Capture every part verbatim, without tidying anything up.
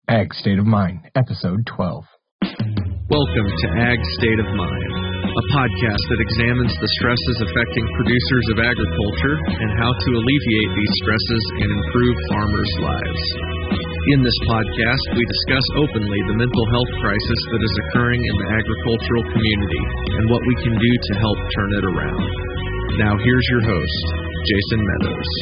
Ag State of Mind, Episode twelve. Welcome to Ag State of Mind, a podcast that examines the stresses affecting producers of agriculture and how to alleviate these stresses and improve farmers' lives. In this podcast, we discuss openly the mental health crisis that is occurring in the agricultural community and what we can do to help turn it around. Now here's your host, Jason Meadows.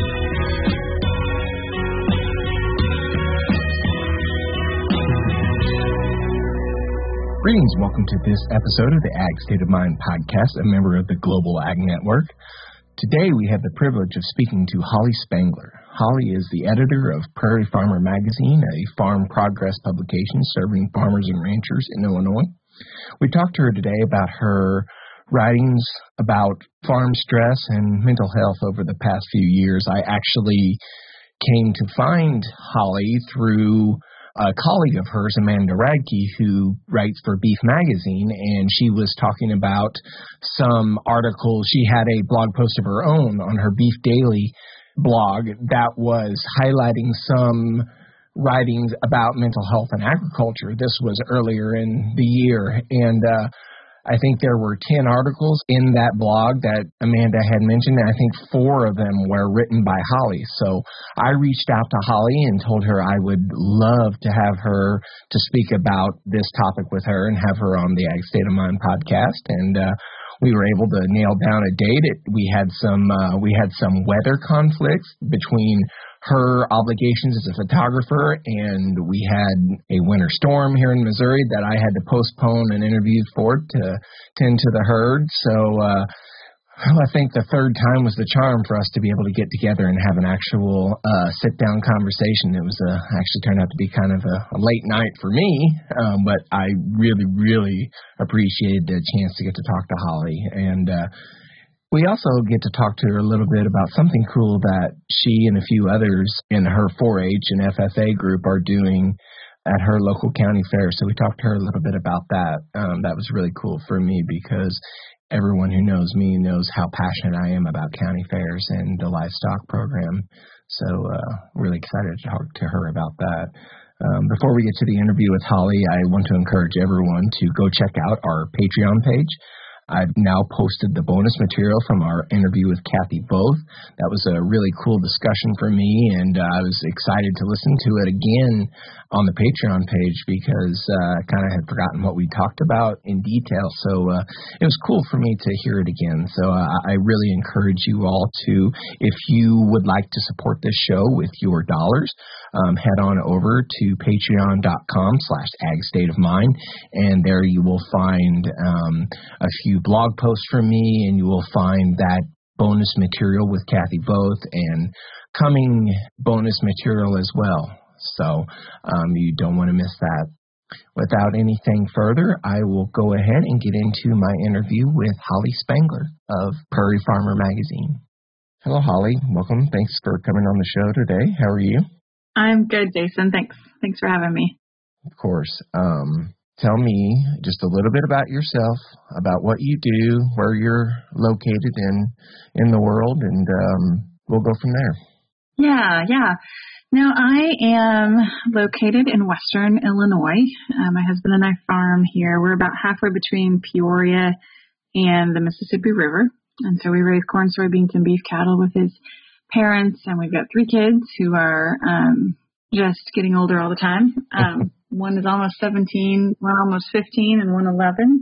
Greetings, welcome to this episode of the Ag State of Mind podcast, a member of the Global Ag Network. Today we have the privilege of speaking to Holly Spangler. Holly is the editor of Prairie Farmer Magazine, a farm progress publication serving farmers and ranchers in Illinois. We talked to her today about her writings about farm stress and mental health over the past few years. I actually came to find Holly through a colleague of hers, Amanda Radke, who writes for Beef Magazine, and she was talking about some articles. She had a blog post of her own on her Beef Daily blog that was highlighting some writings about mental health and agriculture. This was earlier in the year, and uh, I think there were ten articles in that blog that Amanda had mentioned, and I think four of them were written by Holly. So I reached out to Holly and told her I would love to have her to speak about this topic with her and have her on the Ag State of Mind podcast. And uh, we were able to nail down a date. It, we had some uh, we had some weather conflicts between her obligations as a photographer, and we had a winter storm here in Missouri that I had to postpone an interview for to tend to the herd. So uh, well, I think the third time was the charm for us to be able to get together and have an actual uh, sit-down conversation. It was uh, actually turned out to be kind of a, a late night for me, um, but I really, really appreciated the chance to get to talk to Holly. And uh, we also get to talk to her a little bit about something cool that she and a few others in her four H and F F A group are doing at her local county fair. So we talked to her a little bit about that. Um, that was really cool for me because everyone who knows me knows how passionate I am about county fairs and the livestock program. So uh, really excited to talk to her about that. Um, before we get to the interview with Holly, I want to encourage everyone to go check out our Patreon page. I've now posted the bonus material from our interview with Kathy Both. That was a really cool discussion for me, and uh, I was excited to listen to it again on the Patreon page because uh, I kind of had forgotten what we talked about in detail. So uh, it was cool for me to hear it again. So uh, I really encourage you all to, if you would like to support this show with your dollars, um, head on over to patreon.com slash agstateofmind, and there you will find um, a few blog posts from me, and you will find that bonus material with Kathy Both and coming bonus material as well. So um, you don't want to miss that. Without anything further, I will go ahead and get into my interview with Holly Spangler of Prairie Farmer Magazine. Hello, Holly. Welcome. Thanks for coming on the show today. How are you? I'm good, Jason. Thanks. Thanks for having me. Of course. Um, Tell me just a little bit about yourself, about what you do, where you're located in in the world, and um, we'll go from there. Yeah, yeah. Now, I am located in western Illinois. Uh, my husband and I farm here. We're about halfway between Peoria and the Mississippi River. And so we raise corn, soybeans, and beef cattle with his parents. And we've got three kids who are um, just getting older all the time. Um One is almost seventeen, one almost fifteen, and one eleven.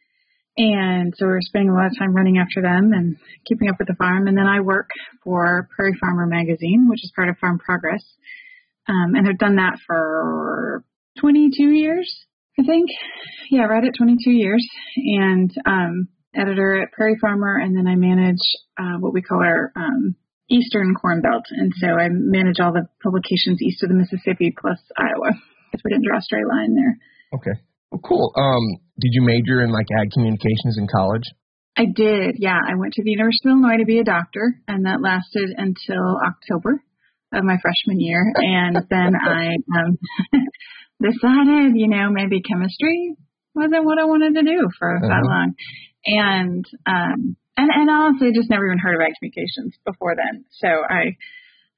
And so we're spending a lot of time running after them and keeping up with the farm. And then I work for Prairie Farmer Magazine, which is part of Farm Progress. Um, and I've done that for twenty-two years, I think. Yeah, right at twenty-two years. And um, editor at Prairie Farmer. And then I manage uh, what we call our um, Eastern Corn Belt. And so I manage all the publications east of the Mississippi plus Iowa. We didn't draw a straight line there. Okay. Well, cool. Um, did you major in like ag communications in college? I did. Yeah. I went to the University of Illinois to be a doctor, and that lasted until October of my freshman year. And then I um, decided, you know, maybe chemistry wasn't what I wanted to do for uh-huh. that long. And, um, and, and honestly, just never even heard of ag communications before then. So I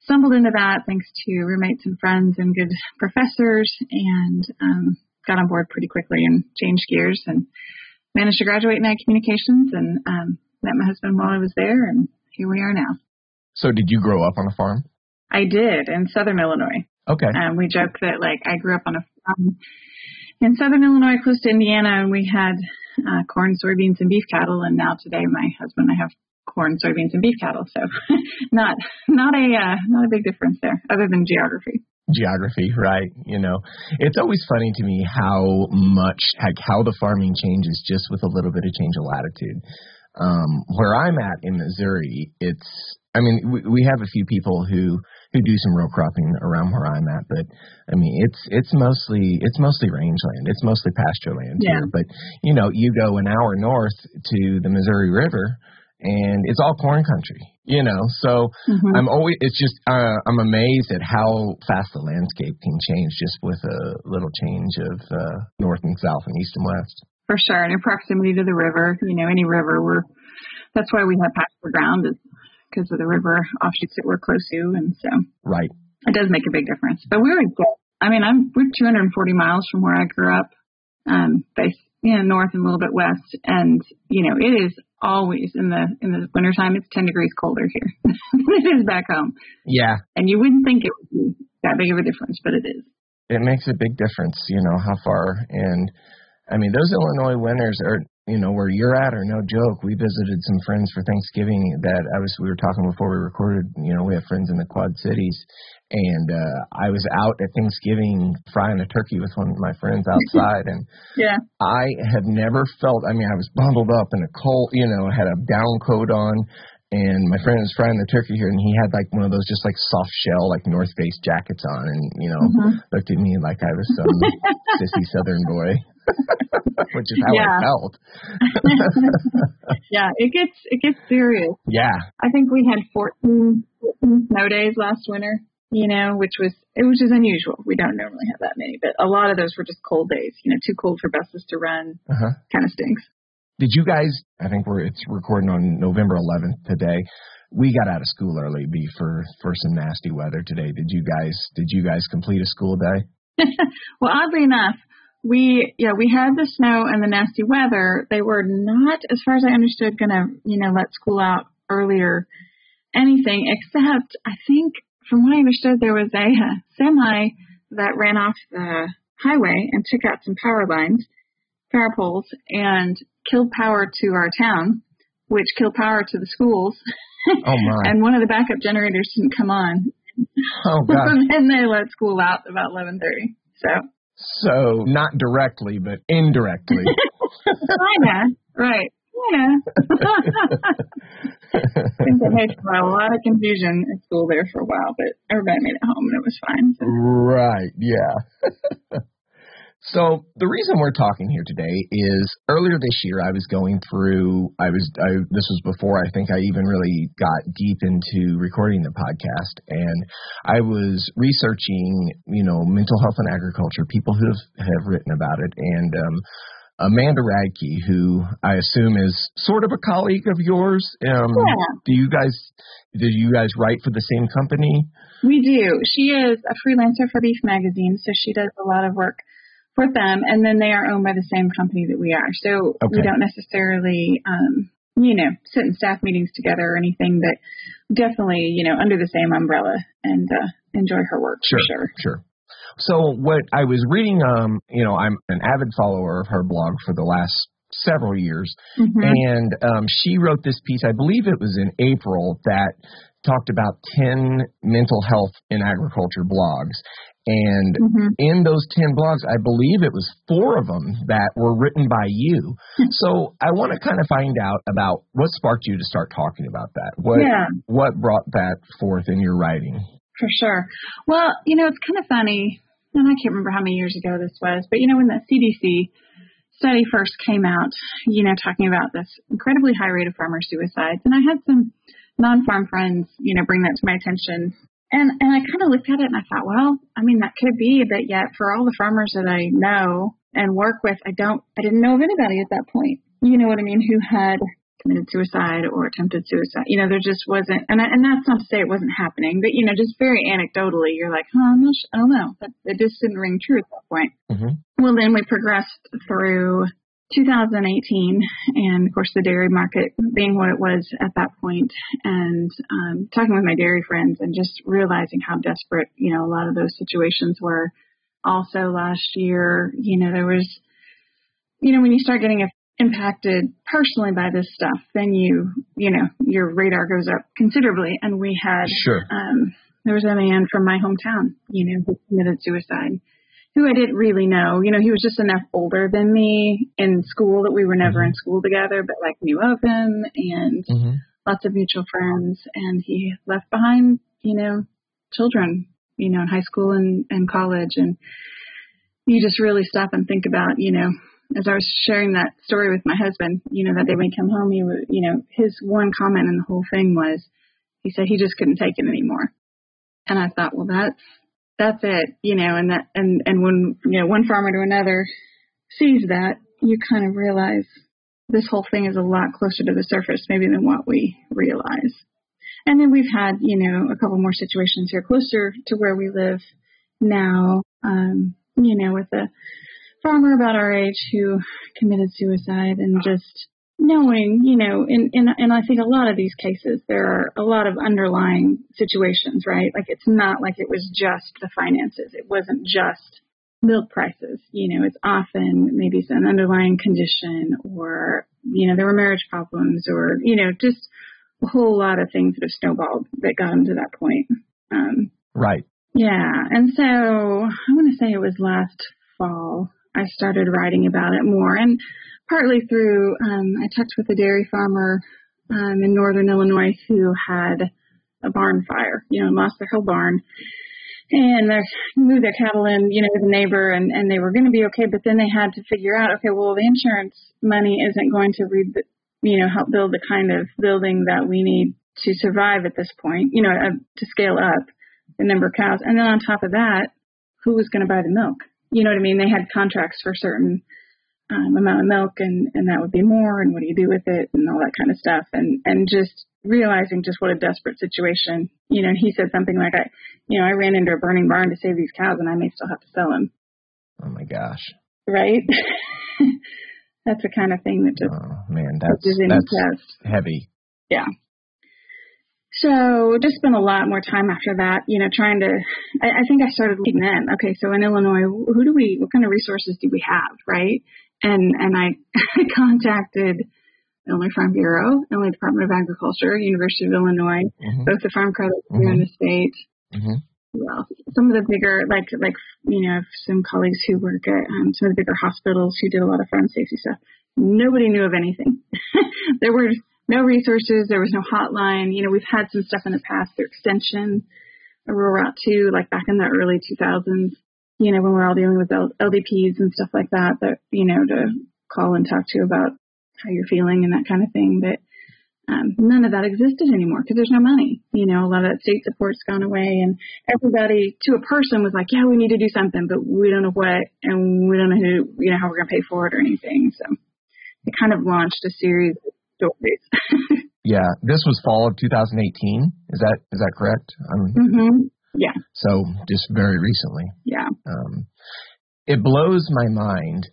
stumbled into that thanks to roommates and friends and good professors, and um, got on board pretty quickly and changed gears and managed to graduate in ag communications, and um, met my husband while I was there, and here we are now. So did you grow up on a farm? I did, in southern Illinois. Okay. Um, we joke that, like, I grew up on a farm in southern Illinois, close to Indiana, and we had uh, corn, soybeans, and beef cattle, and now today my husband and I have corn, soybeans, and beef cattle, so not not a uh, not a big difference there, other than geography. Geography, right. You know, it's always funny to me how much, like how the farming changes just with a little bit of change of latitude. Um, where I'm at in Missouri, it's, I mean, we, we have a few people who, who do some row cropping around where I'm at, but I mean, it's, it's mostly, it's mostly rangeland. It's mostly pasture land yeah. here. But, you know, you go an hour north to the Missouri River, and it's all corn country, you know, so mm-hmm. I'm always, it's just, uh, I'm amazed at how fast the landscape can change just with a little change of uh, north and south and east and west. For sure. And in proximity to the river, you know, any river, we're, that's why we have pasture ground, is because of the river offshoots that we're close to. And so right. It does make a big difference. But we're, I mean, I'm, we're two hundred forty miles from where I grew up, um, based, you know, north and a little bit west. And, you know, it is always in the in the wintertime, it's ten degrees colder here than it is back home. Yeah. And you wouldn't think it would be that big of a difference, but it is. It makes a big difference, you know, how far. And, I mean, those Illinois winters are, you know, where you're at are no joke. We visited some friends for Thanksgiving that I was, we were talking before we recorded, you know, we have friends in the Quad Cities. And uh, I was out at Thanksgiving frying a turkey with one of my friends outside. And yeah. I have never felt, I mean, I was bundled up in a cold, you know, had a down coat on. And my friend was frying the turkey here, and he had like one of those just like soft shell, like North Face jackets on, and, you know, mm-hmm. looked at me like I was some sissy Southern boy, which is how yeah. I felt. yeah, it gets, it gets serious. Yeah. I think we had fourteen, fourteen snow days last winter, you know, which was, it was just unusual. We don't normally have that many, but a lot of those were just cold days, you know, too cold for buses to run. Uh-huh. Kind of stinks. Did you guys, I think we're, it's recording on November eleventh today. We got out of school early B for, for some nasty weather today. Did you guys, did you guys complete a school day? Well, oddly enough, we, yeah, we had the snow and the nasty weather. They were not, as far as I understood, going to, you know, let school out earlier, anything, except I think from what I understood, there was a uh, semi that ran off the highway and took out some power lines, power poles, and killed power to our town, which killed power to the schools. Oh, my. And one of the backup generators didn't come on. Oh, gosh. And they let school out about eleven thirty. So, so not directly, but indirectly. Kinda, right. Yeah. I think that made for a lot of confusion at school there for a while, but everybody made it home and it was fine. So. Right, yeah. So the reason we're talking here today is earlier this year I was going through, I was, I, this was before I think I even really got deep into recording the podcast, and I was researching, you know, mental health and agriculture, people who have, have written about it, and um, Amanda Radke, who I assume is sort of a colleague of yours. Um, yeah. Do you guys, do you guys write for the same company? We do. She is a freelancer for Beef Magazine, so she does a lot of work for them, and then they are owned by the same company that we are. So okay. We don't necessarily, um, you know, sit in staff meetings together or anything, but definitely, you know, under the same umbrella and uh, enjoy her work sure, for sure. Sure. So what I was reading, um, you know, I'm an avid follower of her blog for the last several years, mm-hmm. and um, she wrote this piece, I believe it was in April, that talked about ten mental health in agriculture blogs. And mm-hmm. in those ten blogs, I believe it was four of them that were written by you. So I want to kind of find out about what sparked you to start talking about that. What yeah. what brought that forth in your writing? For sure. Well, you know, it's kind of funny, and I can't remember how many years ago this was, but, you know, when the C D C study first came out, you know, talking about this incredibly high rate of farmer suicides, and I had some non-farm friends, you know, bring that to my attention. And and I kind of looked at it and I thought, well, I mean, that could be, but yet for all the farmers that I know and work with, I don't, I didn't know of anybody at that point, you know what I mean, who had committed suicide or attempted suicide. You know, there just wasn't, and I, and that's not to say it wasn't happening, but, you know, just very anecdotally, you're like, oh, I'm not, I don't know. That, it just didn't ring true at that point. Mm-hmm. Well, then we progressed through two thousand eighteen, and of course the dairy market being what it was at that point, and um, talking with my dairy friends and just realizing how desperate, you know, a lot of those situations were. Also last year, you know, there was, you know, when you start getting impacted personally by this stuff, then you, you know, your radar goes up considerably. And we had, sure. um, there was a man from my hometown, you know, who committed suicide, who I didn't really know. You know, he was just enough older than me in school that we were never mm-hmm. in school together, but like knew of him and mm-hmm. lots of mutual friends. And he left behind, you know, children, you know, in high school and, and college. And you just really stop and think about, you know, as I was sharing that story with my husband, you know, that day when he came home, he was, you know, his one comment in the whole thing was, he said he just couldn't take it anymore. And I thought, well, that's, that's it, you know, and that, and, and when, you know, one farmer to another sees that, you kind of realize this whole thing is a lot closer to the surface maybe than what we realize. And then we've had, you know, a couple more situations here closer to where we live now, um, you know, with a farmer about our age who committed suicide, and just knowing, you know, and, and, and I think a lot of these cases, there are a lot of underlying situations, right? Like it's not like it was just the finances. It wasn't just milk prices. You know, it's often maybe an underlying condition, or, you know, there were marriage problems, or, you know, just a whole lot of things that have snowballed that got them to that point. Um, right. Yeah. And so I want to say it was last fall I started writing about it more, and partly through, um, I talked with a dairy farmer um, in northern Illinois who had a barn fire, you know, lost their whole barn, and they moved their cattle in, you know, with a neighbor, and, and they were going to be okay, but then they had to figure out, okay, well, the insurance money isn't going to re- you know, help build the kind of building that we need to survive at this point, you know, uh, to scale up the number of cows. And then on top of that, who was going to buy the milk? You know what I mean? They had contracts for a certain um, amount of milk, and, and that would be more, and what do you do with it, and all that kind of stuff. And, and just realizing just what a desperate situation, you know, he said something like, I, you know, I ran into a burning barn to save these cows, and I may still have to sell them. Oh my gosh. Right? That's the kind of thing that just, oh man, that's, that's heavy. Yeah. So just spent a lot more time after that, you know, trying to, I, I think I started looking then, okay, so in Illinois, who do we, what kind of resources do we have, right? And, and I, I contacted Illinois Farm Bureau, Illinois Department of Agriculture, University of Illinois, mm-hmm. both the farm credits mm-hmm. here in the state. Mm-hmm. Well, some of the bigger, like, like, you know, some colleagues who work at um, some of the bigger hospitals who did a lot of farm safety stuff. Nobody knew of anything. There were no resources. There was no hotline. You know, we've had some stuff in the past through Extension, a Rural Route two, like back in the early two thousands, you know, when we're all dealing with L D Ps and stuff like that, that, you know, to call and talk to about how you're feeling and that kind of thing. But um, none of that existed anymore because there's no money. You know, a lot of that state support's gone away, and everybody to a person was like, yeah, we need to do something, but we don't know what, and we don't know who, you know, how we're going to pay for it or anything. So it kind of launched a series of stories. Yeah. This was fall of two thousand eighteen. Is that, is that correct? Um, mm-hmm. Yeah. So just very recently. Yeah. Um, it blows my mind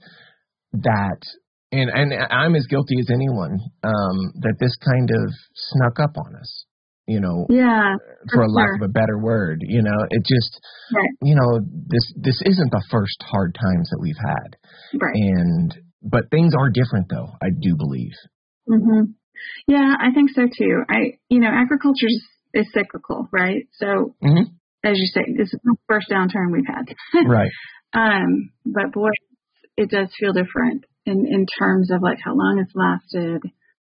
that, And and I'm as guilty as anyone, um, that this kind of snuck up on us, you know, yeah, for, for a sure. lack of a better word. You know, it just, right. you know, this this isn't the first hard times that we've had. Right. And, but things are different, though, I do believe. Mm-hmm. Yeah, I think so, too. I, you know, agriculture is, is cyclical, right? So, mm-hmm. as you say, this is the first downturn we've had. Right. Um, but, boy, it does feel different. In, in terms of like how long it's lasted,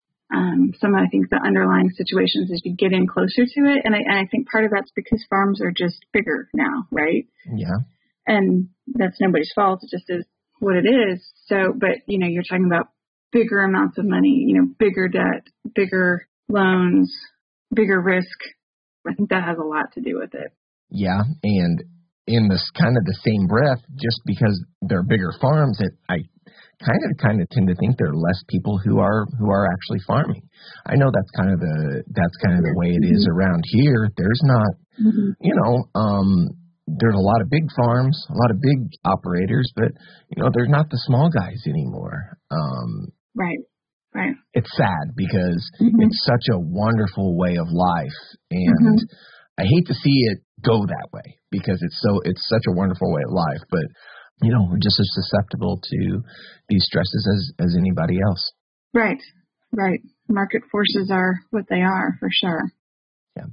um, some of I think the underlying situations as you get in closer to it, and I, and I think part of that's because farms are just bigger now, right? Yeah. And that's nobody's fault; it just is what it is. So, but you know, you're talking about bigger amounts of money, you know, bigger debt, bigger loans, bigger risk. I think that has a lot to do with it. Yeah, and in this kind of the same breath, just because they're bigger farms, it I. kind of kind of tend to think there are less people who are who are actually farming. I know that's kind of the that's kind of the way it is around here. There's not, mm-hmm. you know, um, there's a lot of big farms, a lot of big operators, but you know, there's not the small guys anymore. Um, right, right. It's sad because mm-hmm. it's such a wonderful way of life, and mm-hmm. I hate to see it go that way because it's so it's such a wonderful way of life, but. You know, we're just as susceptible to these stresses as, as anybody else. Right, right. Market forces are what they are, for sure. Yeah.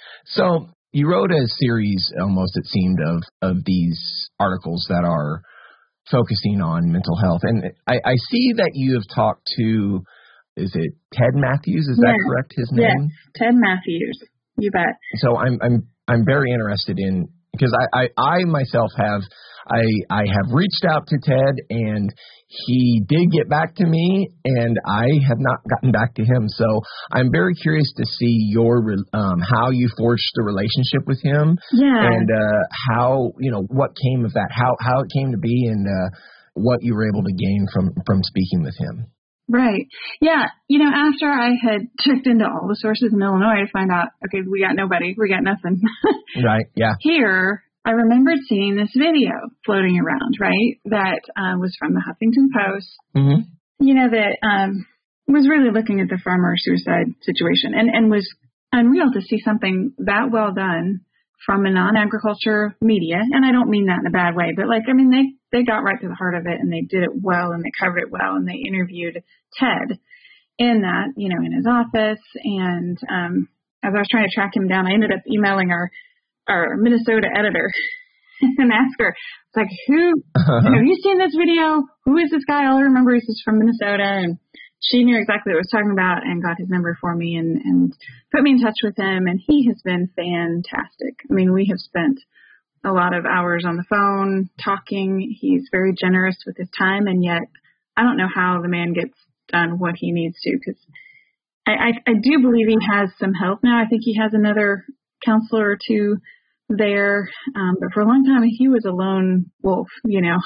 So you wrote a series, almost it seemed, of, of these articles that are focusing on mental health. And I, I see that you have talked to, is it Ted Matthews? Is yeah. that correct, his name? Yeah, Ted Matthews. You bet. So I'm I'm I'm very interested in, because I, I, I myself have I I have reached out to Ted, and he did get back to me, and I have not gotten back to him. So I'm very curious to see your um, how you forged the relationship with him, yeah, and uh, how you know what came of that, how how it came to be, and uh, what you were able to gain from from speaking with him. Right. Yeah. You know, after I had checked into all the sources in Illinois to find out, okay, we got nobody, we got nothing. Right. Yeah. Here, I remembered seeing this video floating around, right, that uh, was from the Huffington Post, mm-hmm. you know, that um, was really looking at the farmer suicide situation, and, and was unreal to see something that well done from a non-agriculture media. And I don't mean that in a bad way, but like, I mean, they, they got right to the heart of it, and they did it well, and they covered it well, and they interviewed Ted in that, you know, in his office. And um, as I was trying to track him down, I ended up emailing our our Minnesota editor and asked her, it's like, who, uh-huh. have you seen this video? Who is this guy? All I remember is he's from Minnesota. And she knew exactly what I was talking about and got his number for me and, and put me in touch with him. And he has been fantastic. I mean, we have spent a lot of hours on the phone talking. He's very generous with his time. And yet I don't know how the man gets done what he needs to, because I, I, I do believe he has some help now. I think he has another counselor or two there, um, but for a long time he was a lone wolf, you know,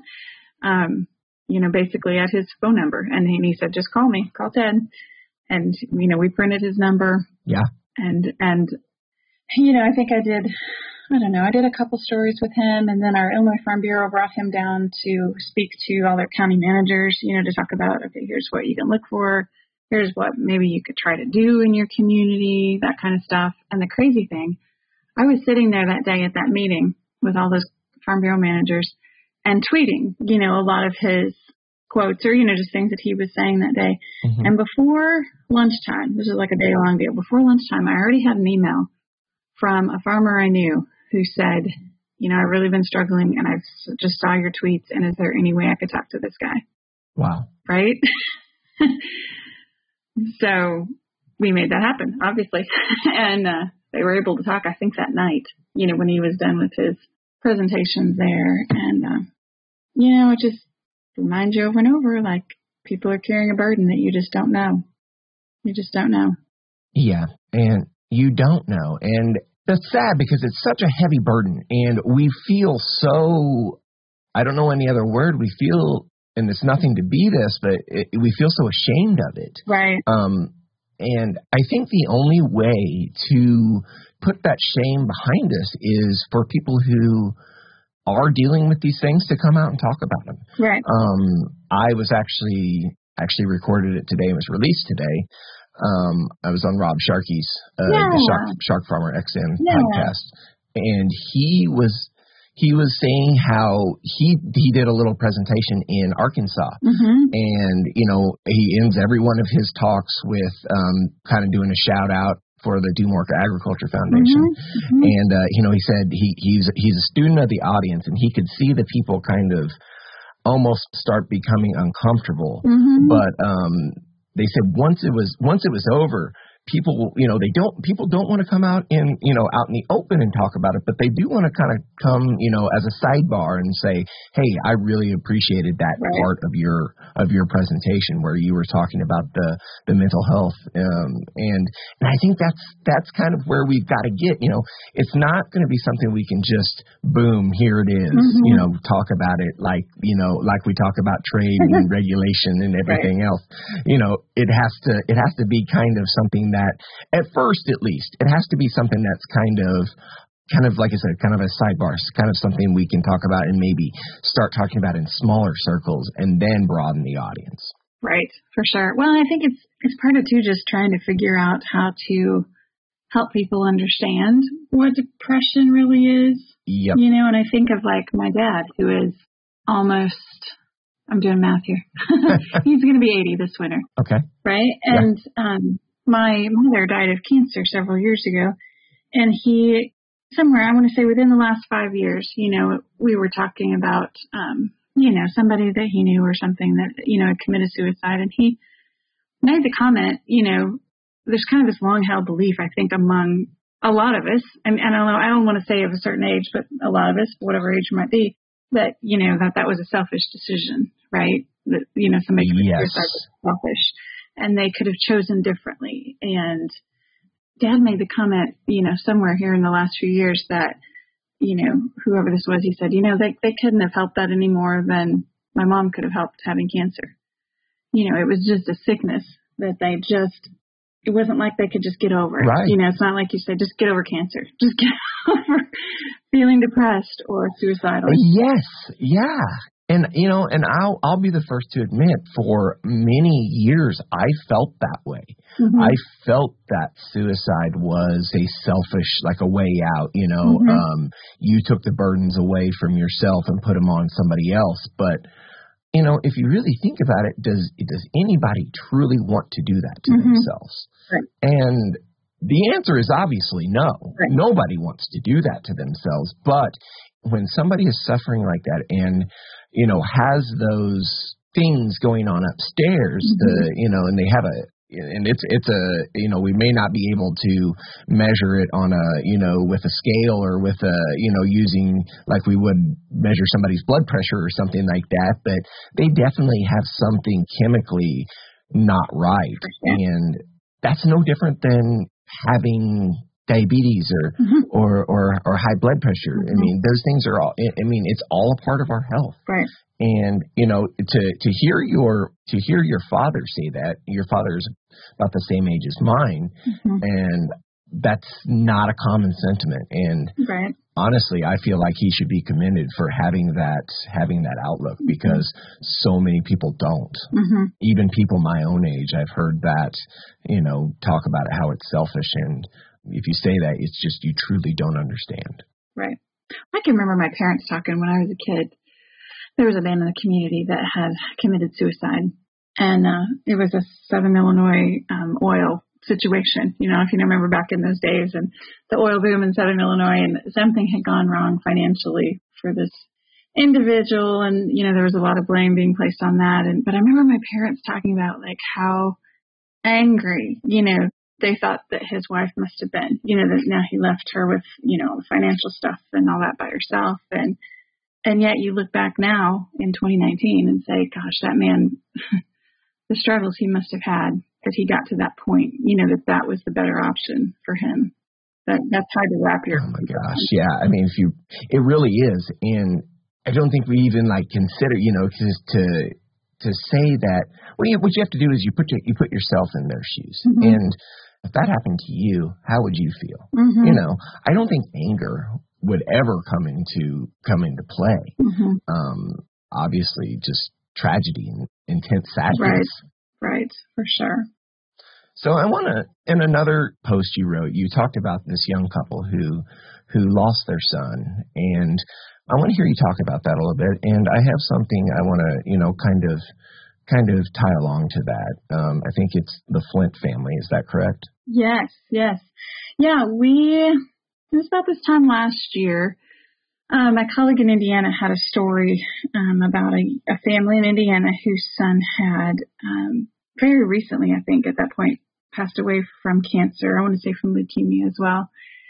um, you know, basically at his phone number, and he, and he said, just call me, call Ted, and you know, we printed his number, yeah, and and you know, I think I did, I don't know, I did a couple stories with him, and then our Illinois Farm Bureau brought him down to speak to all their county managers, you know, to talk about, okay, here's what you can look for, here's what maybe you could try to do in your community, that kind of stuff. And the crazy thing, I was sitting there that day at that meeting with all those Farm Bureau managers and tweeting, you know, a lot of his quotes or, you know, just things that he was saying that day. Mm-hmm. And before lunchtime, this is like a day long deal, before lunchtime, I already had an email from a farmer I knew who said, you know, I've really been struggling, and I just saw your tweets, and is there any way I could talk to this guy? Wow. Right? So we made that happen, obviously. and uh, they were able to talk, I think, that night, you know, when he was done with his presentations there. And, uh, you know, it just reminds you over and over, like, people are carrying a burden that you just don't know. You just don't know. Yeah, and you don't know. And that's sad because it's such a heavy burden. And we feel so, I don't know any other word, we feel... and it's nothing to be this, but it, we feel so ashamed of it. Right. Um, and I think the only way to put that shame behind us is for people who are dealing with these things to come out and talk about them. Right. Um, I was actually actually recorded it today. It was released today. Um, I was on Rob Sharkey's uh, yeah. the Shark, Shark Farmer X M yeah. podcast, and he was. He was saying how he he did a little presentation in Arkansas, mm-hmm. and, you know, he ends every one of his talks with um, kind of doing a shout out for the Do More Agriculture Foundation. Mm-hmm. And, uh, you know, he said he, he's, he's a student of the audience, and he could see the people kind of almost start becoming uncomfortable. Mm-hmm. But um, they said once it was once it was over, people, you know, they don't, people don't want to come out in, you know, out in the open and talk about it, but they do want to kind of come, you know, as a sidebar and say, hey, I really appreciated that right. part of your, of your presentation where you were talking about the, the mental health. Um, and, and I think that's, that's kind of where we've got to get, you know, it's not going to be something we can just, boom, here it is, mm-hmm. you know, talk about it like, you know, like we talk about trade and regulation and everything right. else. You know, it has to, it has to be kind of something that, at first at least, it has to be something that's kind of, kind of like I said, kind of a sidebar, kind of something we can talk about and maybe start talking about in smaller circles and then broaden the audience. Right, for sure. Well, I think it's it's part of too just trying to figure out how to help people understand what depression really is. Yep. You know, and I think of like my dad, who is almost, I'm doing math here. He's going to be eighty this winter. Okay. Right, and yeah. um. My mother died of cancer several years ago, and he, somewhere, I want to say within the last five years, you know, we were talking about, um, you know, somebody that he knew or something that, you know, had committed suicide, and he made the comment, you know, there's kind of this long-held belief, I think, among a lot of us, and, and I don't know, I don't want to say of a certain age, but a lot of us, whatever age it might be, that, you know, that that was a selfish decision, right? That, you know, somebody committed yes. suicide was selfish. And they could have chosen differently. And Dad made the comment, you know, somewhere here in the last few years that, you know, whoever this was, he said, you know, they they couldn't have helped that any more than my mom could have helped having cancer. You know, it was just a sickness that they just, it wasn't like they could just get over it. Right. You know, it's not like you say, just get over cancer. Just get over feeling depressed or suicidal. Yes. Yeah. And, you know, and I'll, I'll be the first to admit, for many years, I felt that way. Mm-hmm. I felt that suicide was a selfish, like a way out, you know, mm-hmm. um, you took the burdens away from yourself and put them on somebody else. But, you know, if you really think about it, does, does anybody truly want to do that to mm-hmm. themselves? Right. And the answer is obviously no. Right. Nobody wants to do that to themselves. But when somebody is suffering like that and, you know, has those things going on upstairs, mm-hmm. the, you know, and they have a, and it's, it's a, you know, we may not be able to measure it on a, you know, with a scale or with a, you know, using like we would measure somebody's blood pressure or something like that, but they definitely have something chemically not right. Yeah. And that's no different than having diabetes or, mm-hmm. or, or, or high blood pressure. Mm-hmm. I mean, those things are all, I mean, it's all a part of our health. Right. And, you know, to, to hear your, to hear your father say that, your father is about the same age as mine. Mm-hmm. And that's not a common sentiment. And right. honestly, I feel like he should be commended for having that, having that outlook, mm-hmm. because so many people don't. Mm-hmm. Even people my own age, I've heard that, you know, talk about it, how it's selfish. And if you say that, it's just you truly don't understand. Right. I can remember my parents talking when I was a kid. There was a man in the community that had committed suicide, and uh, it was a Southern Illinois um, oil situation. You know, if you remember back in those days, and the oil boom in Southern Illinois, and something had gone wrong financially for this individual, and you know there was a lot of blame being placed on that. And but I remember my parents talking about like how angry, you know, they thought that his wife must have been, you know, that now he left her with, you know, financial stuff and all that by herself. And, and yet you look back now in twenty nineteen and say, gosh, that man, the struggles he must have had that he got to that point, you know, that that was the better option for him. That that's hard to wrap your. Oh my gosh. Yeah. I mean, if you, it really is. And I don't think we even like consider, you know, just to, to say that, well, you, what you have to do is you put your, you put yourself in their shoes. Mm-hmm. And if that happened to you, how would you feel? Mm-hmm. You know, I don't think anger would ever come into come into play. Mm-hmm. Um, obviously, just tragedy and intense sadness. Right, right, for sure. So I want to, in another post you wrote, you talked about this young couple who who lost their son, and I want to hear you talk about that a little bit. And I have something I want to, you know, kind of kind of tie along to that. Um, I think it's the Flint family. Is that correct? Yes, yes. Yeah, we, it was about this time last year. Um, my colleague in Indiana had a story um, about a, a family in Indiana whose son had um, very recently, I think at that point, passed away from cancer. I want to say from leukemia as well.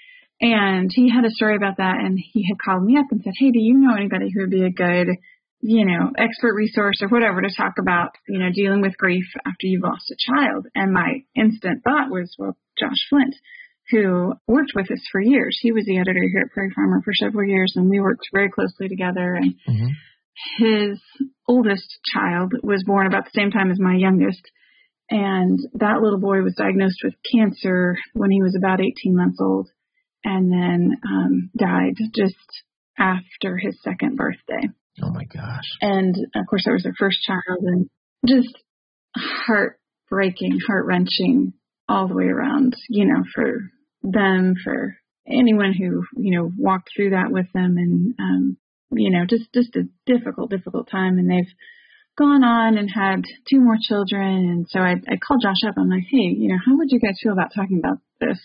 And he had a story about that, and he had called me up and said, hey, do you know anybody who would be a good, you know, expert resource or whatever to talk about, you know, dealing with grief after you've lost a child? And my instant thought was, well, Josh Flint, who worked with us for years. He was the editor here at Prairie Farmer for several years, and we worked very closely together. And mm-hmm. his oldest child was born about the same time as my youngest. And that little boy was diagnosed with cancer when he was about eighteen months old, and then um, died just after his second birthday. Oh, my gosh. And, of course, that was their first child, and just heartbreaking, heart-wrenching all the way around, you know, for them, for anyone who, you know, walked through that with them, and, um, you know, just, just a difficult, difficult time. And they've gone on and had two more children. And so I, I called Josh up. I'm like, hey, you know, how would you guys feel about talking about this?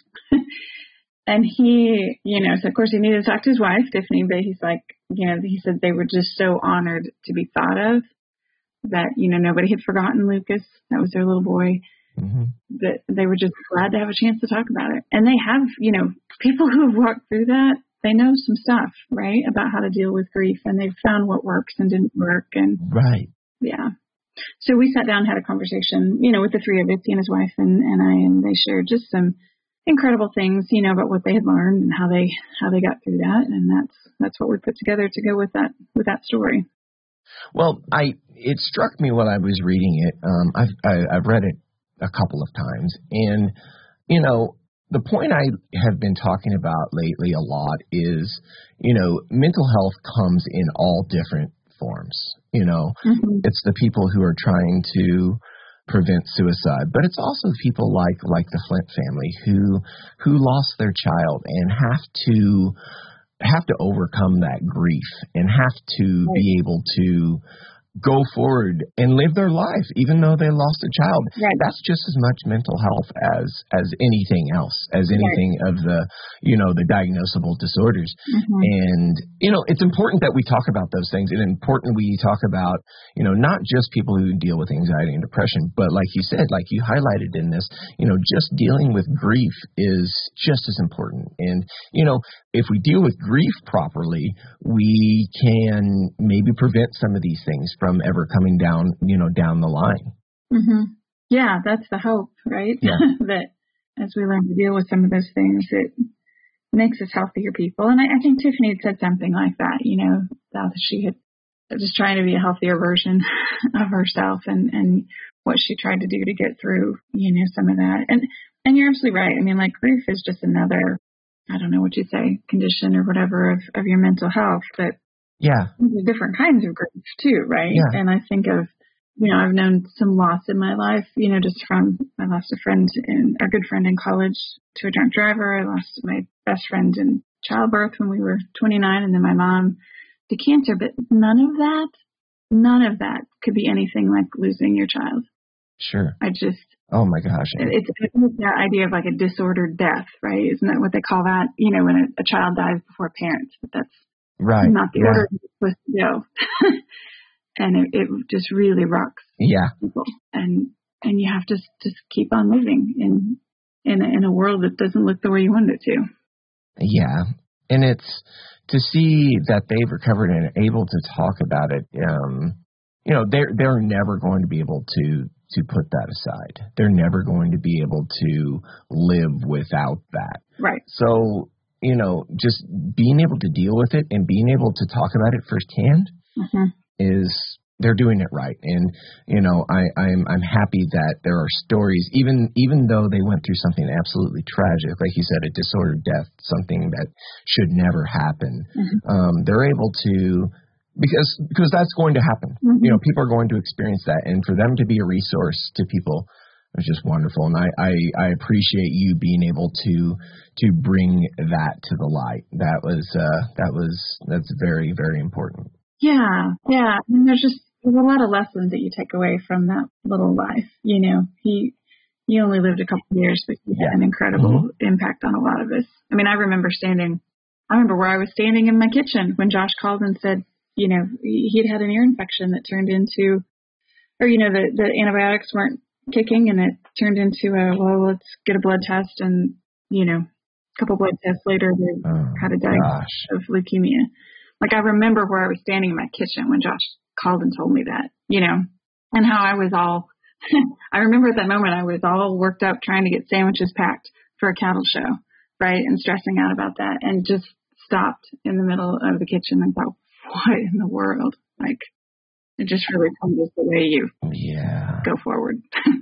And he, you know, so of course he needed to talk to his wife, Tiffany, but he's like, you know, he said they were just so honored to be thought of, that, you know, nobody had forgotten Lucas. That was their little boy. Mm-hmm. That they were just glad to have a chance to talk about it. And they have, you know, people who have walked through that, they know some stuff, right, about how to deal with grief, and they've found what works and didn't work. And right. Yeah. So we sat down and had a conversation, you know, with the three of us, he and his wife and, and I, and they shared just some incredible things, you know, about what they had learned and how they, how they got through that. And that's, that's what we put together to go with that, with that story. Well, I, it struck me while I was reading it. Um, I've, I, I've read it a couple of times, and, you know, the point I have been talking about lately a lot is, you know, mental health comes in all different forms. You know, mm-hmm. It's the people who are trying to prevent suicide, but it's also people like like the Flint family who who lost their child and have to have to overcome that grief and have to right. be able to go forward and live their life, even though they lost a child. Right. That's just as much mental health as as anything else, as anything right. of the, you know, the diagnosable disorders. Mm-hmm. And, you know, it's important that we talk about those things, and important we talk about, you know, not just people who deal with anxiety and depression, but like you said, like you highlighted in this, you know, just dealing with grief is just as important. And, you know, if we deal with grief properly, we can maybe prevent some of these things from ever coming down, you know, down the line. Mm-hmm. Yeah, that's the hope, right? Yeah. That as we learn to deal with some of those things, it makes us healthier people. And I, I think Tiffany had said something like that, you know, that she had just trying to be a healthier version of herself, and, and what she tried to do to get through, you know, some of that. And, and you're absolutely right. I mean, like, grief is just another, I don't know what you say, condition or whatever of, of your mental health, but yeah, there's different kinds of grief too, right? Yeah. And I think of, you know, I've known some loss in my life, you know, just from, I lost a friend in, a good friend in college to a drunk driver. I lost my best friend in childbirth when we were twenty-nine, and then my mom to cancer. But none of that, none of that could be anything like losing your child. Sure. I just, oh my gosh. It's, it's that idea of like a disordered death, right? Isn't that what they call that? You know, when a, a child dies before a parent, but that's right. not the yeah. order it's supposed to go. And it, it just really rocks yeah. people. And and you have to just keep on living in in a, in a world that doesn't look the way you want it to. Yeah. And it's to see that they've recovered and are able to talk about it. Um, you know, they're they're never going to be able to to put that aside. They're never going to be able to live without that. Right. So, you know, just being able to deal with it and being able to talk about it firsthand mm-hmm. is, they're doing it right. And, you know, I, I'm I'm happy that there are stories, even even though they went through something absolutely tragic, like you said, a disordered death, something that should never happen. Mm-hmm. Um, they're able to, because because that's going to happen. Mm-hmm. You know, people are going to experience that. And for them to be a resource to people, it's just wonderful. And I, I, I appreciate you being able to to bring that to the light. That was uh, that was that's very, very important. Yeah, yeah. And there's just there's a lot of lessons that you take away from that little life. You know, he he only lived a couple of years, but he had yeah. an incredible mm-hmm. impact on a lot of us. I mean, I remember standing, I remember where I was standing in my kitchen when Josh called and said, you know, he'd had an ear infection that turned into, or, you know, the, the antibiotics weren't kicking, and it turned into a, well, let's get a blood test. And, you know, a couple blood tests later, they oh, had a diagnosis of leukemia. Like, I remember where I was standing in my kitchen when Josh called and told me that, you know, and how I was all, I remember at that moment I was all worked up trying to get sandwiches packed for a cattle show, right, and stressing out about that, and just stopped in the middle of the kitchen and thought, what in the world? Like, it just really changes the way you yeah. go forward.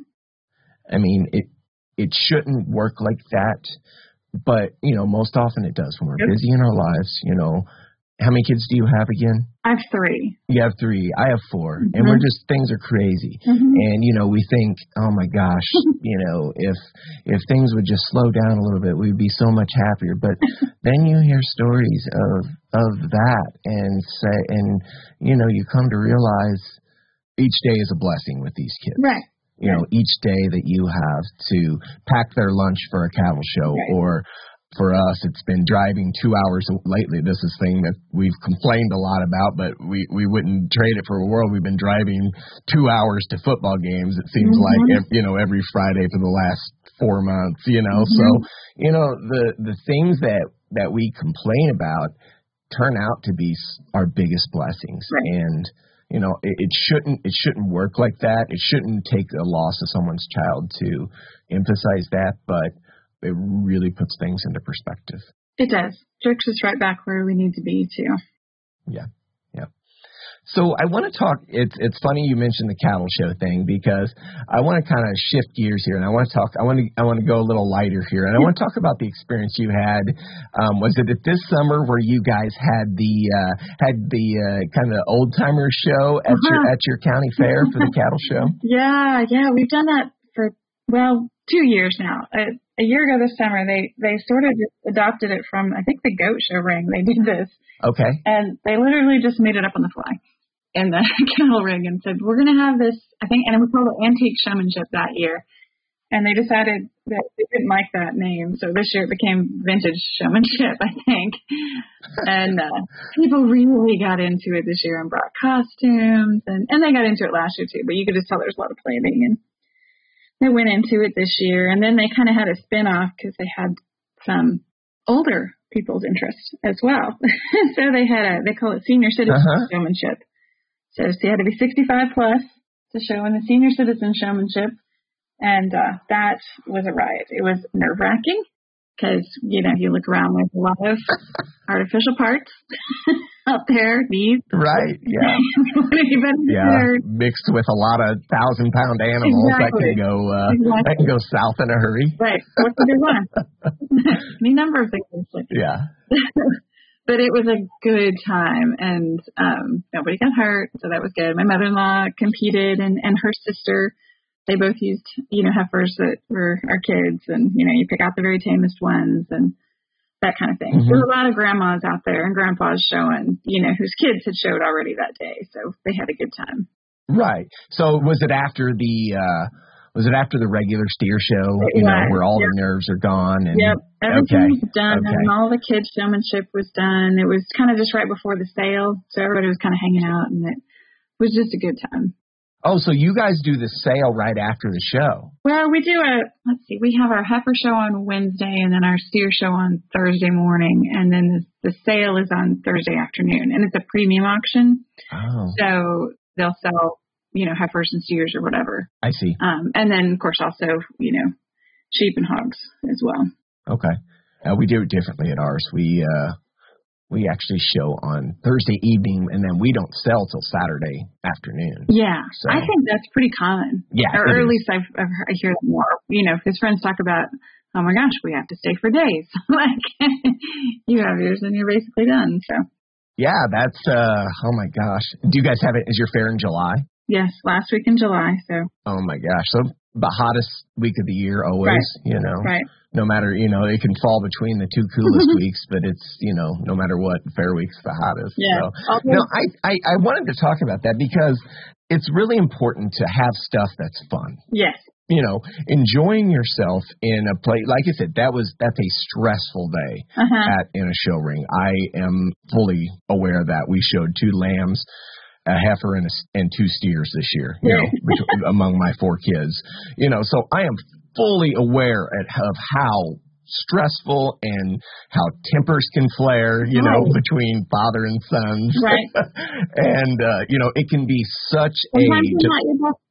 I mean, it it shouldn't work like that, but, you know, most often it does when we're yep. busy in our lives, you know. How many kids do you have again? I have three. You have three. I have four. Mm-hmm. And we're just, things are crazy. Mm-hmm. And, you know, we think, oh, my gosh, you know, if if things would just slow down a little bit, we'd be so much happier. But then you hear stories of of that and say, and, you know, you come to realize each day is a blessing with these kids. Right. You know, each day that you have to pack their lunch for a cattle show right. or for us, it's been driving two hours lately. This is a thing that we've complained a lot about, but we, we wouldn't trade it for a world. We've been driving two hours to football games, it seems mm-hmm. like, you know, every Friday for the last four months, you know. Mm-hmm. So, you know, the, the things that, that we complain about turn out to be our biggest blessings. Right. And, you know, it, it shouldn't it shouldn't work like that. It shouldn't take a loss of someone's child to emphasize that, but it really puts things into perspective. It does. Jerks us right back where we need to be, too. Yeah, yeah. So I want to talk, it's it's funny you mentioned the cattle show thing, because I want to kind of shift gears here, and I want to talk, I want to I want to go a little lighter here, and I want to talk about the experience you had. Um, was it at this summer where you guys had the, uh, had the uh, kind of old-timer show at, uh-huh. your, at your county fair for the cattle show? Yeah, yeah, we've done that for, well, two years now. Uh, A year ago this summer, they, they sort of just adopted it from, I think, the goat show ring. They did this. Okay. And they literally just made it up on the fly in the cattle ring and said, we're going to have this, I think, and it was called Antique Showmanship that year. And they decided that they didn't like that name. So this year it became Vintage Showmanship, I think. And uh, people really got into it this year and brought costumes. And, and they got into it last year, too. But you could just tell there's a lot of planning, and they went into it this year, and then they kind of had a spin-off because they had some older people's interest as well. So they had a, they call it Senior Citizen uh-huh. Showmanship. So, so you had to be sixty-five plus to show in the Senior Citizen Showmanship, and uh, that was a riot. It was nerve-wracking because, you know, you look around, there's a lot of artificial parts out there. These right, yeah, yeah, mixed with a lot of thousand pound animals exactly. that can go uh, exactly. that can go south in a hurry. Right, what could they want? Any number of things. Yeah, but it was a good time, and um, nobody got hurt, so that was good. My mother-in-law competed, and and her sister. They both used, you know, heifers that were our kids, and, you know, you pick out the very tamest ones and that kind of thing. Mm-hmm. There were a lot of grandmas out there and grandpas showing, you know, whose kids had showed already that day, so they had a good time. Right. So was it after the uh, was it after the regular steer show, you yeah. know, where all yep. the nerves are gone? And, yep, everything okay. was done, okay. and all the kids' showmanship was done. It was kind of just right before the sale, so everybody was kind of hanging out, and it was just a good time. Oh, so you guys do the sale right after the show? Well, we do a, let's see, we have our heifer show on Wednesday, and then our steer show on Thursday morning, and then the, the sale is on Thursday afternoon, and it's a premium auction. Oh. So they'll sell, you know, heifers and steers or whatever. I see. Um, and then, of course, also, you know, sheep and hogs as well. Okay. Uh, we do it differently at ours. We, uh, We actually show on Thursday evening, and then we don't sell till Saturday afternoon. Yeah, so, I think that's pretty common. Yeah, or, or at least I've, I've heard, I hear that more. You know, because friends talk about, oh my gosh, we have to stay for days. Like, you have yours, and you're basically done. So. Yeah, that's. uh Oh my gosh, do you guys have it? Is your fair in July? Yes, last week in July. So. Oh my gosh, so the hottest week of the year always. Right. You know. Right. No matter, you know, it can fall between the two coolest weeks, but it's, you know, no matter what, Fair Week's the hottest. Yeah. So, no, I, I, I wanted to talk about that because it's really important to have stuff that's fun. Yes. You know, enjoying yourself in a place, like I said, that was, that's a stressful day uh-huh. at, in a show ring. I am fully aware of that. We showed two lambs a heifer and, a, and two steers this year, you know, between, among my four kids. You know, so I am fully aware of how stressful and how tempers can flare, you know, right. between father and sons. Right. and, uh, you know, it can be such sometimes a... Not your best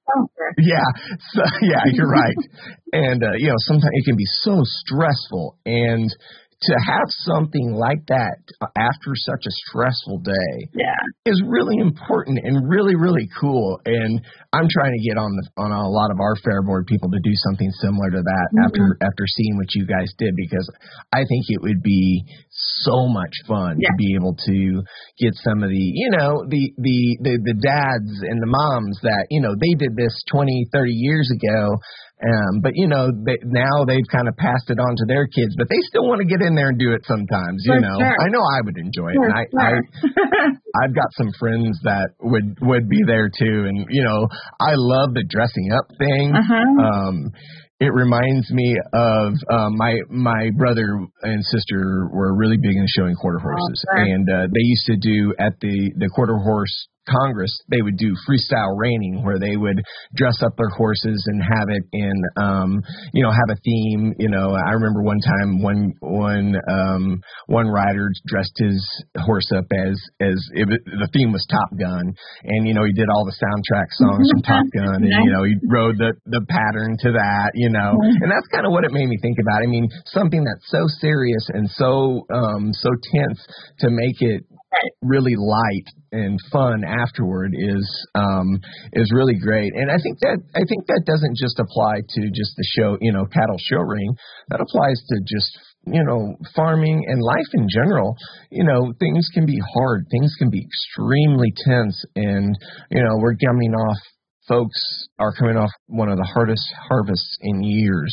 yeah, so, yeah, you're right. And, uh, you know, sometimes it can be so stressful. And to have something like that after such a stressful day yeah. is really important and really, really cool. And I'm trying to get on the, on a lot of our Fair Board people to do something similar to that mm-hmm. after after seeing what you guys did, because I think it would be so much fun yeah. to be able to get some of the, you know, the, the, the, the dads and the moms that, you know, they did this twenty, thirty years ago. Um, but, you know, they, now they've kind of passed it on to their kids, but they still want to get in there and do it sometimes, you For know. Sure. I know I would enjoy it. For and I, sure. I, I've got some friends that would, would be there too. And, you know, I love the dressing up thing. Uh-huh. Um, it reminds me of um, my my brother and sister were really big into showing quarter horses, oh, sure. and uh, they used to do at the the quarter horse Congress, they would do freestyle reining, where they would dress up their horses and have it in, um, you know, have a theme. You know, I remember one time one one um, one rider dressed his horse up as as it, the theme was Top Gun, and you know he did all the soundtrack songs from Top Gun, and you know he rode the the pattern to that, you know, and that's kind of what it made me think about. I mean, something that's so serious and so um, so tense, to make it really light and fun afterward is um, is really great. And I think that I think that doesn't just apply to just the show, you know, cattle show ring. That applies to just, you know, farming and life in general. You know, things can be hard. Things can be extremely tense. And, you know, we're coming off, folks are coming off one of the hardest harvests in years.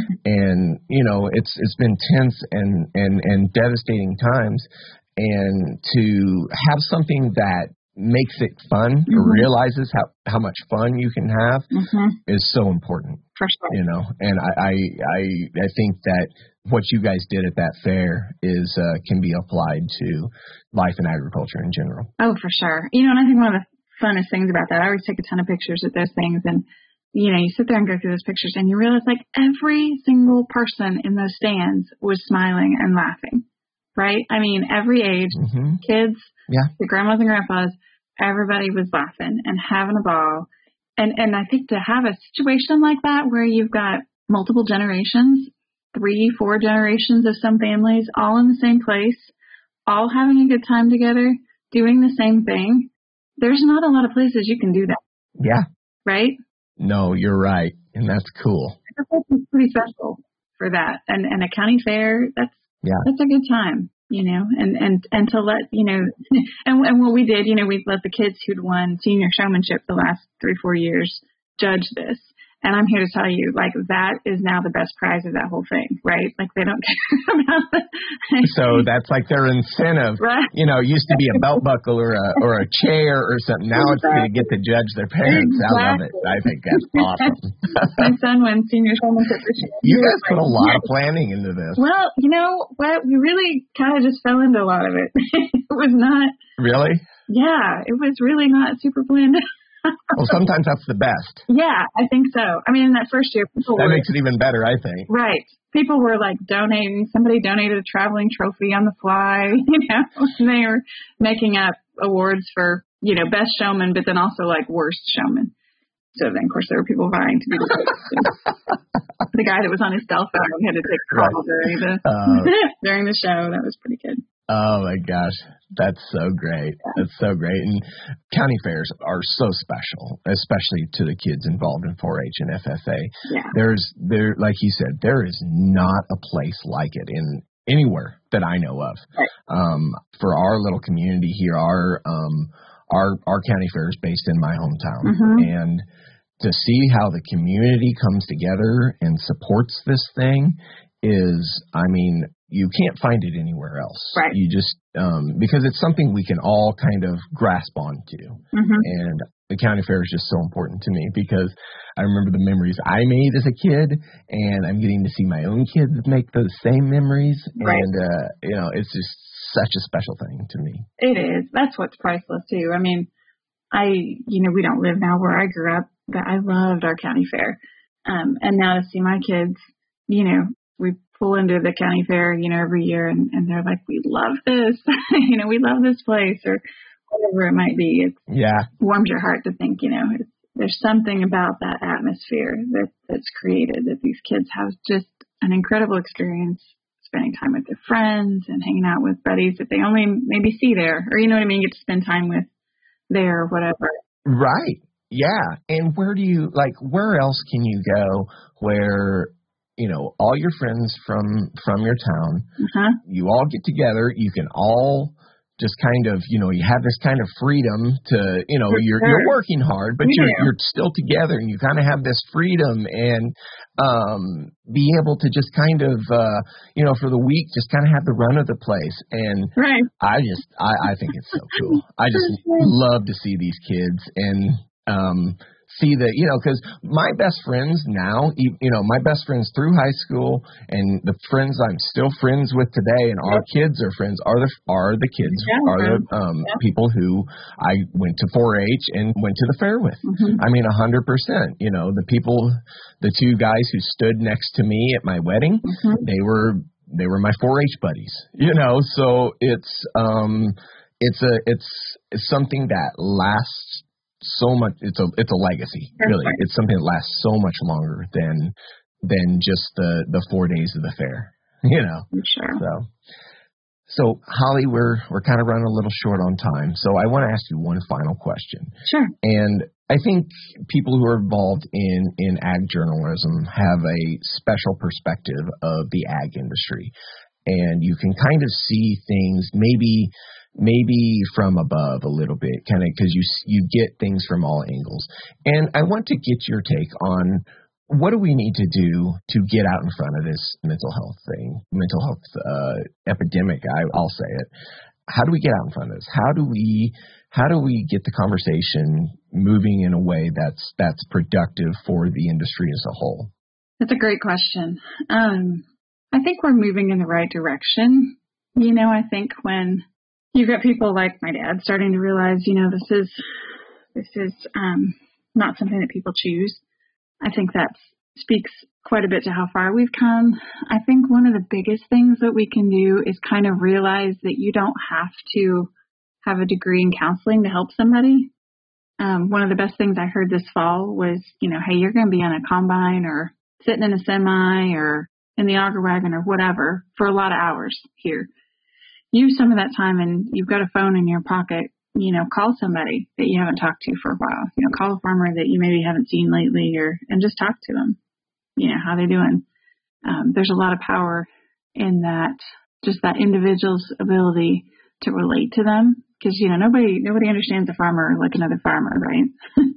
And, you know, it's it's been tense and, and, and devastating times. And to have something that makes it fun, mm-hmm. or realizes how, how much fun you can have, mm-hmm. is so important. For sure. You know, and I, I, I, I think that what you guys did at that fair is uh, can be applied to life and agriculture in general. Oh, for sure. You know, and I think one of the funnest things about that, I always take a ton of pictures at those things, and you know, you sit there and go through those pictures and you realize like every single person in those stands was smiling and laughing. Right? I mean, every age, mm-hmm. kids, yeah. the grandmas and grandpas, everybody was laughing and having a ball. And and I think to have a situation like that where you've got multiple generations, three, four generations of some families all in the same place, all having a good time together, doing the same thing, there's not a lot of places you can do that. Yeah. Right? No, you're right. And that's cool. It's pretty special for that. And, and a county fair, that's, Yeah. That's a good time, you know, and, and, and to let, you know, and, and what we did, you know, we let the kids who'd won senior showmanship the last three, four years judge this. And I'm here to tell you, like, that is now the best prize of that whole thing, right? Like, they don't care about it. So that's like their incentive. Right. You know, it used to be a belt buckle or a or a chair or something. Now exactly. It's going to get to judge their parents. Exactly. I love it. I think that's awesome. My son won senior showmanship this year. You guys put a lot of planning into this. Well, you know what? We really kind of just fell into a lot of it. It was not. Really? Yeah. It was really not super planned. Well, sometimes that's the best. Yeah, I think so. I mean, in that first year, people that were, makes it even better, I think. Right. People were like donating. Somebody donated a traveling trophy on the fly. You know, and they were making up awards for, you know, best showman, but then also like worst showman. So then, of course, there were people vying to be the best. The guy that was on his cell phone had to take a call right. during the uh, during the show. That was pretty good. Oh my gosh, that's so great. Yeah. That's so great. And county fairs are so special, especially to the kids involved in four H and F F A. Yeah. There's there like you said, there is not a place like it in anywhere that I know of. Right. Um, for our little community here, our um our our county fair is based in my hometown. Mm-hmm. And to see how the community comes together and supports this thing is, I mean, you can't find it anywhere else. Right. You just, um, because it's something we can all kind of grasp onto. Mm-hmm. And the county fair is just so important to me because I remember the memories I made as a kid, and I'm getting to see my own kids make those same memories. Right. And, uh, you know, it's just such a special thing to me. It is. That's what's priceless, too. I mean, I, you know, we don't live now where I grew up, but I loved our county fair. Um, and now to see my kids, you know, we pull into the county fair, you know, every year and, and they're like, we love this, you know, we love this place or whatever it might be. It yeah. warms your heart to think, you know, it's, there's something about that atmosphere that, that's created that these kids have just an incredible experience spending time with their friends and hanging out with buddies that they only maybe see there or, you know what I mean, get to spend time with there or whatever. Right. Yeah. And where do you, like, where else can you go where, you know, all your friends from, from your town, uh-huh. you all get together, you can all just kind of, you know, you have this kind of freedom to, you know, you're sure. you're working hard, but yeah. you're you're still together and you kind of have this freedom and um, be able to just kind of, uh, you know, for the week, just kind of have the run of the place. And right. I just, I, I think it's so cool. I just love to see these kids and, um, see that, you know, because my best friends now, you, you know, my best friends through high school and the friends I'm still friends with today and our kids are friends are the are the kids, yeah, are the um, yeah. people who I went to four H and went to the fair with. Mm-hmm. I mean, one hundred percent, you know, the people, the two guys who stood next to me at my wedding, mm-hmm. they were they were my four H buddies, you know, so it's, um, it's a, it's, it's something that lasts so much. It's a it's a legacy, really. It's something that lasts so much longer than than just the, the four days of the fair, you know. Sure. So, so Holly, we're we're kind of running a little short on time. So I want to ask you one final question. Sure. And I think people who are involved in in ag journalism have a special perspective of the ag industry, and you can kind of see things maybe. maybe from above a little bit, kind of, because you you get things from all angles. And I want to get your take on what do we need to do to get out in front of this mental health thing, mental health uh, epidemic, I, I'll say it. How do we get out in front of this? How do we how do we get the conversation moving in a way that's that's productive for the industry as a whole? That's a great question. Um, I think we're moving in the right direction. You know, I think when you've got people like my dad starting to realize, you know, this is this is um, not something that people choose. I think that speaks quite a bit to how far we've come. I think one of the biggest things that we can do is kind of realize that you don't have to have a degree in counseling to help somebody. Um, one of the best things I heard this fall was, you know, hey, you're going to be on a combine or sitting in a semi or in the auger wagon or whatever for a lot of hours here. Use some of that time and you've got a phone in your pocket, you know, call somebody that you haven't talked to for a while, you know, call a farmer that you maybe haven't seen lately or, and just talk to them, you know, how they doing. Um, there's a lot of power in that, just that individual's ability to relate to them. Cause, you know, nobody, nobody understands a farmer like another farmer, right?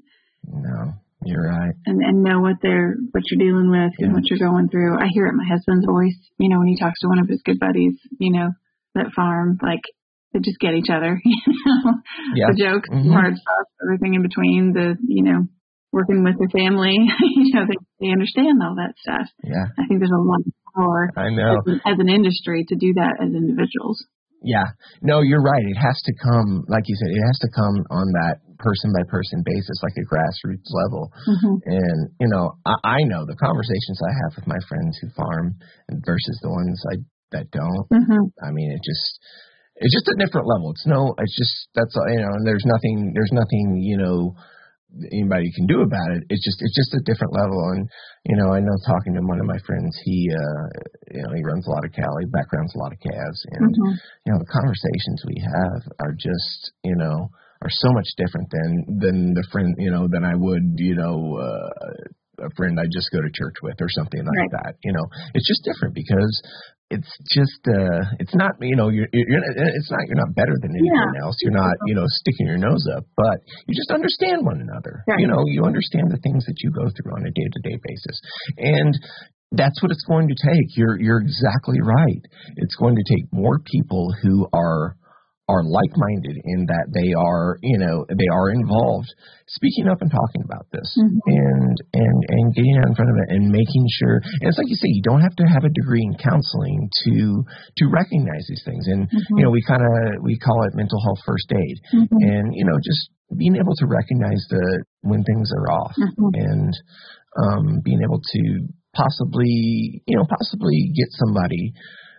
No, you're right. And, and know what they're, what you're dealing with yeah. and what you're going through. I hear it in my husband's voice, you know, when he talks to one of his good buddies, you know, that farm, like they just get each other, you know, yeah. the jokes, mm-hmm. the hard stuff, everything in between, the, you know, working with the family, you know, they, they understand all that stuff. Yeah. I think there's a lot of power I know. As, as an industry to do that as individuals. Yeah. No, you're right. It has to come, like you said, it has to come on that person by person basis, like a grassroots level. Mm-hmm. And, you know, I, I know the conversations I have with my friends who farm versus the ones I that don't. Mm-hmm. I mean, it just, it's just a different level. It's no, it's just, that's, you know, and there's nothing, there's nothing, you know, anybody can do about it. It's just, it's just a different level. And, you know, I know talking to one of my friends, he, uh, you know, he runs a lot of cattle, he backgrounds a lot of calves. And, mm-hmm. you know, the conversations we have are just, you know, are so much different than, than the friend, you know, than I would, you know, uh, a friend I just go to church with or something like right. that. You know, it's just different because it's just, uh, it's not, you know, you're, you're, it's not, you're not better than anyone yeah. else. You're not, you know, sticking your nose up, but you just understand one another. Right. You know, you understand the things that you go through on a day to day basis. And that's what it's going to take. You're, you're exactly right. It's going to take more people who are, are like-minded in that they are, you know, they are involved, speaking up and talking about this, mm-hmm. and and and getting out in front of it and making sure. And it's like you say, you don't have to have a degree in counseling to to recognize these things. And mm-hmm. you know, we kind of we call it mental health first aid, mm-hmm. and you know, just being able to recognize the when things are off, mm-hmm. and um, being able to possibly, you know, possibly get somebody.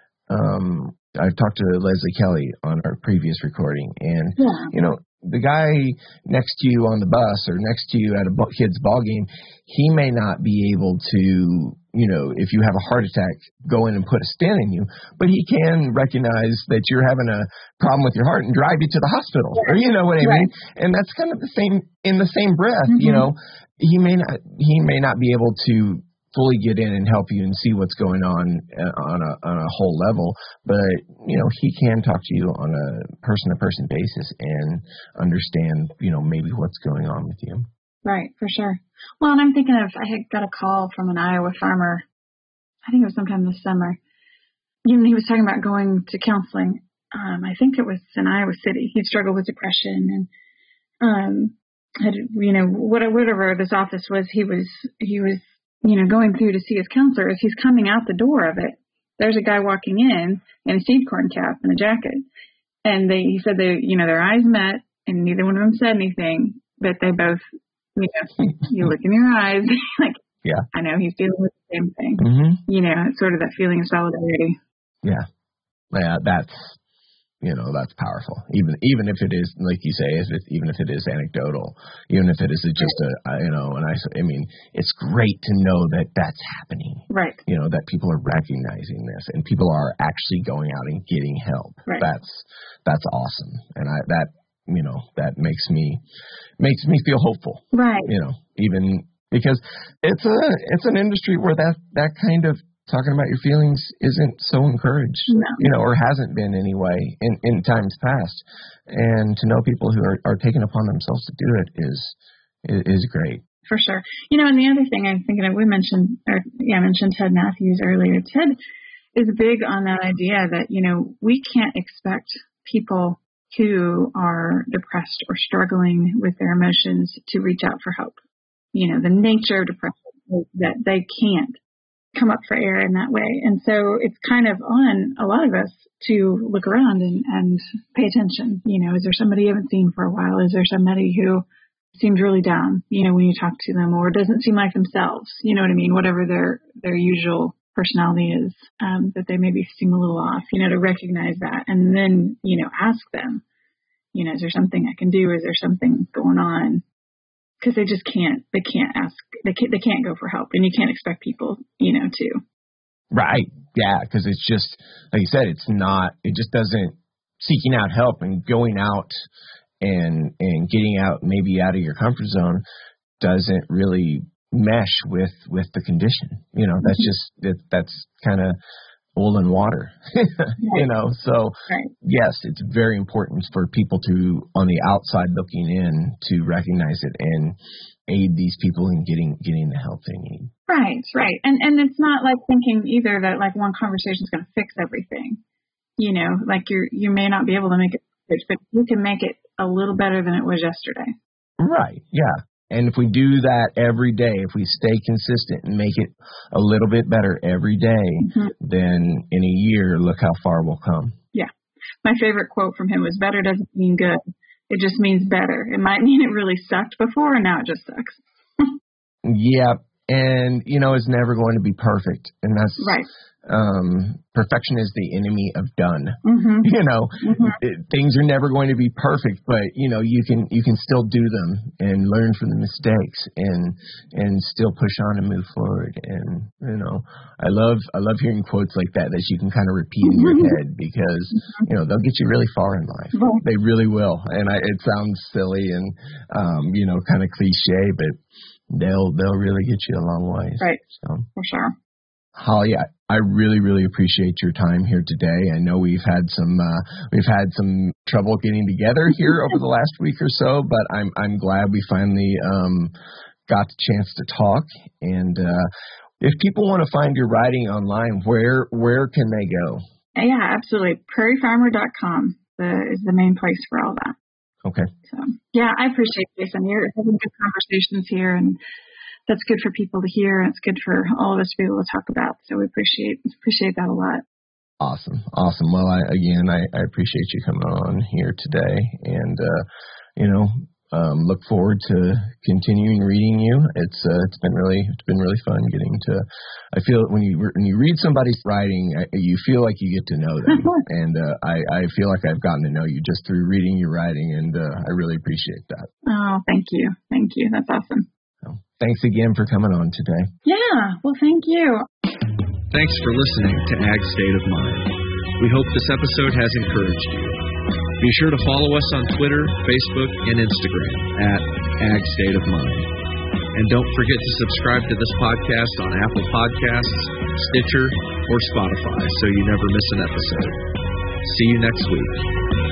Um, I've talked to Leslie Kelly on our previous recording, and, yeah. you know, the guy next to you on the bus or next to you at a kid's ball game, he may not be able to, you know, if you have a heart attack, go in and put a stent in you, but he can recognize that you're having a problem with your heart and drive you to the hospital, yeah. or you know what I mean? Right. And that's kind of the same, in the same breath, mm-hmm. you know, he may not, he may not be able to fully get in and help you and see what's going on uh, on a on a whole level, but you know, he can talk to you on a person to person basis and understand, you know, maybe what's going on with you. Right, for sure. Well, and I'm thinking of, I had got a call from an Iowa farmer, I think it was sometime this summer. You know, he was talking about going to counseling. Um, I think it was in Iowa City. He'd struggled with depression and um had, you know, whatever this office was, he was he was you know, going through to see his counselor. As he's coming out the door of it, there's a guy walking in in a seed corn cap and a jacket. And they, he said they, you know, their eyes met and neither one of them said anything, but they both, you know, you look in your eyes, like, yeah, I know he's dealing with the same thing. Mm-hmm. You know, it's sort of that feeling of solidarity. Yeah. Yeah. That's, you know, that's powerful. Even even if it is, like you say, if it, even if it is anecdotal, even if it is just a, you know, and I, I mean, it's great to know that that's happening. Right. You know, that people are recognizing this and people are actually going out and getting help. Right. That's that's awesome, and I that you know that makes me makes me feel hopeful. Right. You know, even because it's a it's an industry where that that kind of talking about your feelings isn't so encouraged, no. you know, or hasn't been anyway in, in times past. And to know people who are, are taking upon themselves to do it is, is is great. For sure. You know, and the other thing I'm thinking of, we mentioned, or yeah, I mentioned Ted Matthews earlier. Ted is big on that idea that, you know, we can't expect people who are depressed or struggling with their emotions to reach out for help. You know, the nature of depression is that they can't come up for air in that way. And so it's kind of on a lot of us to look around and, and pay attention. You know, is there somebody you haven't seen for a while? Is there somebody who seems really down, you know, when you talk to them, or doesn't seem like themselves, you know what I mean? Whatever their, their usual personality is, um, that they maybe seem a little off, you know, to recognize that and then, you know, ask them, you know, is there something I can do? Is there something going on? Because they just can't, they can't ask, they can't, they can't go for help, and you can't expect people, you know, to. Right. Yeah. Because it's just, like you said, it's not, it just doesn't, seeking out help and going out and, and getting out, maybe out of your comfort zone doesn't really mesh with, with the condition. You know, that's mm-hmm. just, it, that's kind of oil and water, right. you know, so right. yes, it's very important for people to, on the outside looking in, to recognize it and aid these people in getting, getting the help they need. Right. Right. And, and it's not like thinking either that like one conversation is going to fix everything, you know, like you're, you may not be able to make it, but you can make it a little better than it was yesterday. Right. Yeah. And if we do that every day, if we stay consistent and make it a little bit better every day, mm-hmm. then in a year, look how far we'll come. Yeah. My favorite quote from him was, better doesn't mean good. It just means better. It might mean it really sucked before, and now it just sucks. Yeah. And, you know, it's never going to be perfect. And that's right. Um, perfection is the enemy of done. Mm-hmm. You know, mm-hmm. it, things are never going to be perfect, but you know, you can, you can still do them and learn from the mistakes and, and still push on and move forward. And, you know, I love, I love hearing quotes like that, that you can kind of repeat in your head because, you know, they'll get you really far in life. Right. They really will. And I, it sounds silly and, um, you know, kind of cliche, but they'll, they'll really get you a long way. Right. So for sure. Holly, I, I really, really appreciate your time here today. I know we've had some uh, we've had some trouble getting together here over the last week or so, but I'm I'm glad we finally um, got the chance to talk. And uh, if people want to find your writing online, where where can they go? Yeah, absolutely. prairie farmer dot com. the is the main place for all that. Okay. So yeah, I appreciate Jason. You're having good conversations here, and that's good for people to hear, and it's good for all of us to be able to talk about. So we appreciate appreciate that a lot. Awesome, awesome. Well, I, again, I, I appreciate you coming on here today, and uh, you know, um, look forward to continuing reading you. It's uh, it's been really it's been really fun getting to. I feel when you when you read somebody's writing, you feel like you get to know them, and uh, I I feel like I've gotten to know you just through reading your writing, and uh, I really appreciate that. Oh, thank you, thank you. That's awesome. So, thanks again for coming on today. Yeah, well, thank you. Thanks for listening to Ag State of Mind. We hope this episode has encouraged you. Be sure to follow us on Twitter, Facebook, and Instagram at Ag State of Mind. And don't forget to subscribe to this podcast on Apple Podcasts, Stitcher, or Spotify so you never miss an episode. See you next week.